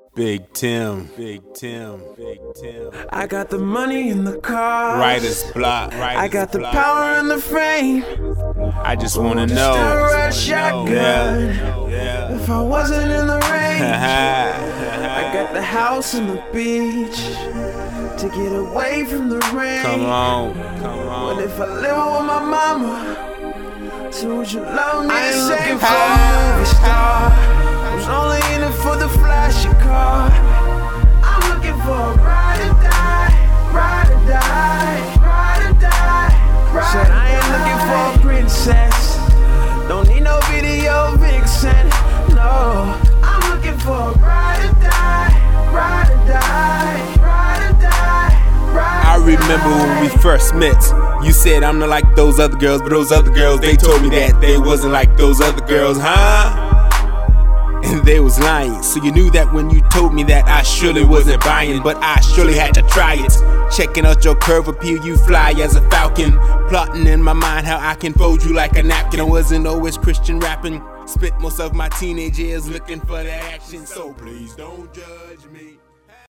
Big Tim, Big Tim, Big Tim. I got the money in the car. Writer's block, I got the power in the frame. I just wanna know. Still ride shotgun. If I wasn't in the rain. I got the house and the beach to get away from the rain. Come on, come on. But if I live with my mama, so would you love me? I ain't looking for a movie star. Who's only in it for the flashy car. I'm looking for a ride or die, ride or die, ride or die, ride. Said I ain't looking for a princess. Don't need no video vixen. No, I'm looking for a ride or die, ride or die, ride or die, ride. I remember when we first met. You said I'm not like those other girls, but those other girls, they told me that they wasn't like those other girls, huh? And they was lying. So you knew that when you told me that I surely wasn't buying, but I surely had to try it. Checking out your curve appeal, you fly as a falcon. Plotting in my mind how I can fold you like a napkin. I wasn't always Christian rapping. Spent most of my teenage years looking for that action. So please don't judge me.